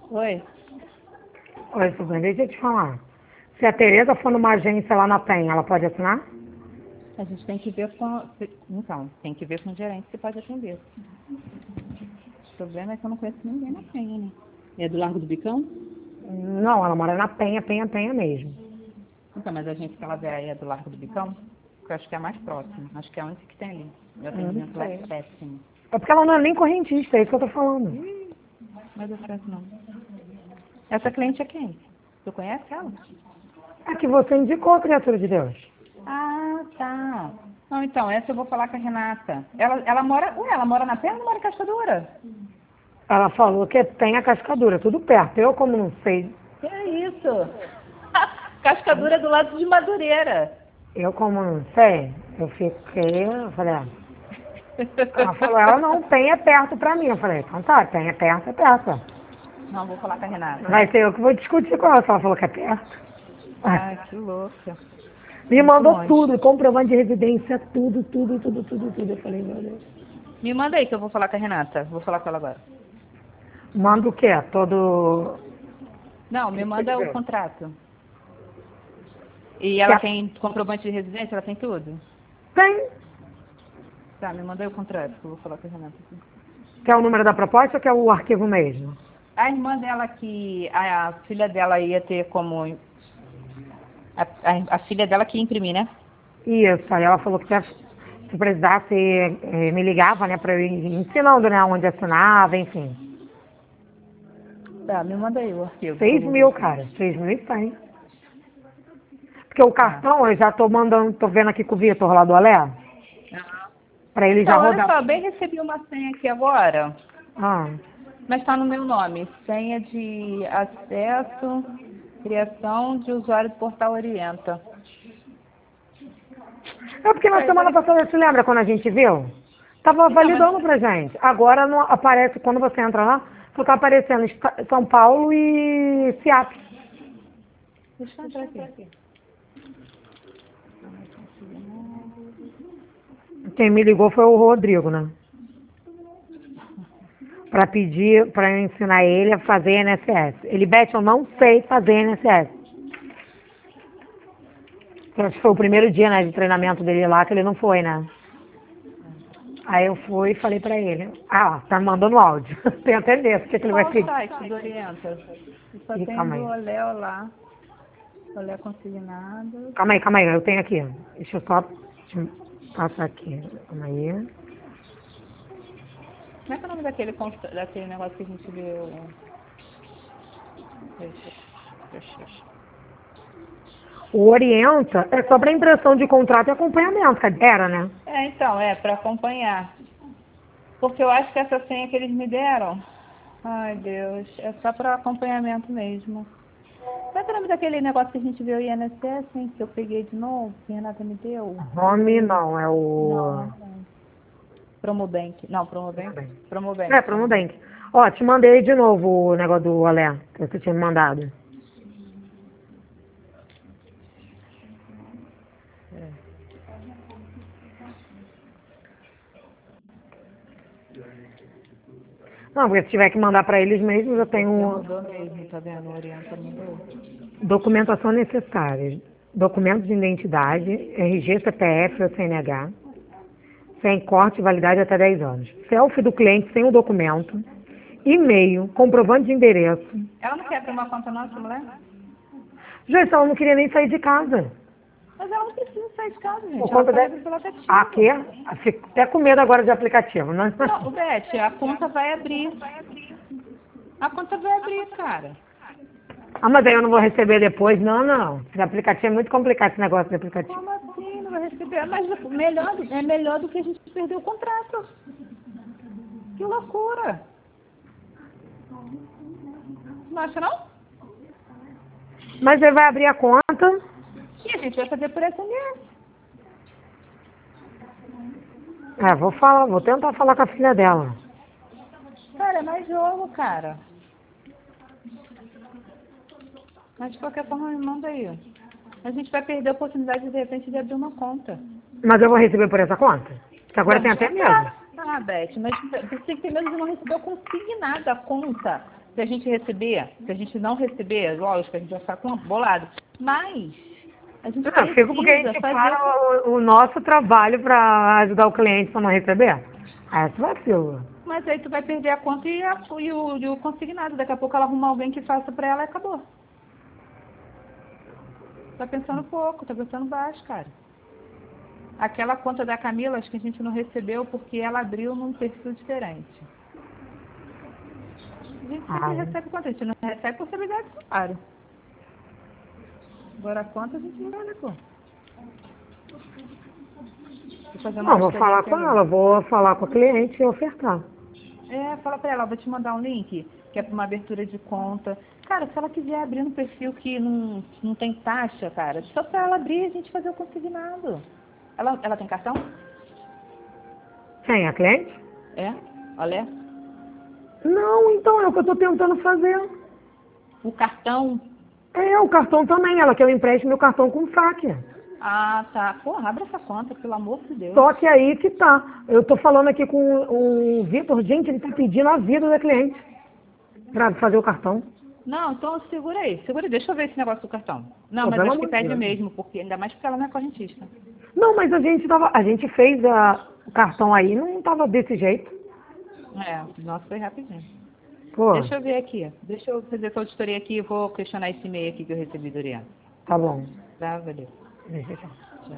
Oi? Oi, Suzane, deixa eu te falar. Se a Tereza for numa agência lá na Penha, ela pode assinar? A gente tem que ver com... Então, tem que ver com o gerente se pode atender. O problema é que eu não conheço ninguém na Penha, né? É do Largo do Bicão? Não, ela mora na Penha, Penha, Penha mesmo. Então, mas a gente que ela vê aí é do Largo do Bicão? Que eu acho que é a mais próxima. Acho que é a única que tem ali. O atendimento lá é péssimo. É porque ela não é nem correntista, é isso que eu tô falando. Mas eu certo não. Essa cliente é quem? Tu conhece ela? É que você indicou, criatura de Deus. Ah, tá. Não, então, essa eu vou falar com a Renata. Ela mora... Ué, ela mora na Penha ou mora em Cascadura? Ela falou que tem a cascadura, tudo perto. Eu, como não sei, Que é isso? Cascadura é do lado de Madureira. eu como não sei, eu falei, ela falou, ela não, Penha é perto pra mim. Eu falei, então tá, Penha é perto, é perto. Não, vou falar com a Renata. Vai ser eu que vou discutir com ela, se ela falou que é perto. Ai, que louca. Me Muito mandou longe. tudo, comprovante de residência, tudo. Eu falei, meu Deus. Me manda aí que eu vou falar com a Renata. Vou falar com ela agora. Manda o quê? Todo... Não, me manda o contrato. E ela tem comprovante de residência? Ela tem tudo? Tem. Tá, me manda aí o contrato que eu vou falar com a Renata. Quer o número da proposta ou quer o arquivo mesmo? A irmã dela que... A filha dela ia ter como... A filha dela que ia imprimir, né? Isso, aí ela falou que se precisasse, me ligava, né, pra eu ir ensinando, né, onde assinava, enfim. Tá, me manda aí o arquivo. 6.000, cara, 6.100. Porque o cartão eu já tô mandando, tô vendo aqui com o Vitor lá do Alé, pra ele já Então, olha rodar. só, bem recebi uma senha aqui agora, Ah, mas está no meu nome. Senha de acesso, criação de usuário do Portal Orienta. é porque na semana passada, se lembra quando a gente viu? Tava Então, mas... validando pra gente. Agora não aparece, quando você entra lá, só tá aparecendo São Paulo e Seattle. Deixa eu entrar aqui. Quem me ligou foi o Rodrigo, né? Para pedir, para eu ensinar ele a fazer INSS. Ele, Beth, eu não sei fazer INSS. Acho que foi o primeiro dia, né, de treinamento dele lá, que ele não foi, né? Aí eu fui e falei pra ele, tá me mandando áudio. Tem até desse, o que ele vai Qual o pedir? site do Orienta? Só Ih, tem calma do aí. Olé lá. Olé consignado. Calma aí, eu tenho aqui. Deixa eu só te passar aqui. Calma aí. Como é que é o nome daquele negócio que a gente viu? Deixa. O Orienta é só para impressão de contrato e acompanhamento, era, né? É, então, para acompanhar. Porque eu acho que essa senha que eles me deram, ai Deus, é só para acompanhamento mesmo. Qual é o nome daquele negócio que a gente viu INSS, hein, que eu peguei de novo, que a Renata me deu? Nome não, é o... Não. Promobank. Não, Promobank. É, Promobank. Ó, te mandei de novo o negócio do Alé, que você tinha me mandado. Não, porque se tiver que mandar para eles mesmos, eu Já tenho mudou mesmo, tá vendo? O Orienta mudou. documentação necessária. Documentos de identidade, RG, CPF ou CNH, sem corte e validade até 10 anos. Selfie do cliente sem o documento, e-mail, comprovante de endereço. Ela não quer abrir uma conta nossa, mulher? Joyce, ela não queria nem sair de casa. Mas ela não precisa sair de casa, gente. Por Ela conta pode de... abrir pelo aplicativo. Aqui, fico até com medo agora de aplicativo, né? Não, Beth, a conta vai abrir. A conta vai abrir, cara. Ah, mas aí eu não vou receber depois. Não. Esse aplicativo é muito complicado, esse negócio de aplicativo. Como assim? Não vai receber? Mas é melhor do que a gente perder o contrato. Que loucura. Não acha não? Mas você vai abrir a conta. E a gente vai fazer por SMS. Vou tentar falar com a filha dela. Cara, é mais jogo, cara. Mas de qualquer forma, me manda aí. A gente vai perder a oportunidade, de repente, de abrir uma conta. Mas eu vou receber por essa conta? Que agora tem até medo. Ah, Beth, mas você tem que ter medo de não receber consignada a conta. Se a gente receber, se a gente não receber, lógico, a gente vai ficar bolado. Mas a gente Não, fico porque a gente fazer... para o nosso trabalho para ajudar o cliente para não receber. Essa vacilo. Mas aí tu vai perder a conta e o consignado. Daqui a pouco ela arruma alguém que faça pra ela e acabou. Tá pensando pouco, tá pensando baixo, cara. Aquela conta da Camila, acho que a gente não recebeu porque ela abriu num perfil diferente. A gente sempre recebe conta, a gente não recebe por possibilidade de salário. Agora a conta a gente não vai levar. Não, vou falar com ela, vou falar com a cliente e ofertar. Fala pra ela, vou te mandar um link, que é pra uma abertura de conta. Cara, se ela quiser abrir no perfil que não tem taxa, cara, só pra ela abrir e a gente fazer o consignado. Ela tem cartão? Quem, a cliente? Olha. Não, então é o que eu tô tentando fazer. O cartão? O cartão também, ela quer eu empreste meu cartão com saque. Ah, tá. Porra, abre essa conta, pelo amor de Deus. Só que aí que tá. Eu tô falando aqui com o Vitor, gente, ele tá pedindo a vida da cliente pra fazer o cartão. Não, então segura aí, deixa eu ver esse negócio do cartão. Não, mas Pelo acho que amor de pede Deus. mesmo, porque ainda mais porque ela não é correntista. Não, mas a gente fez o cartão aí, não tava desse jeito. Nossa, foi rapidinho. Pô, Deixa eu ver aqui, deixa eu fazer essa auditoria aqui e vou questionar esse e-mail aqui que eu recebi do Oriana. tá bom. Tá, valeu. Deixa eu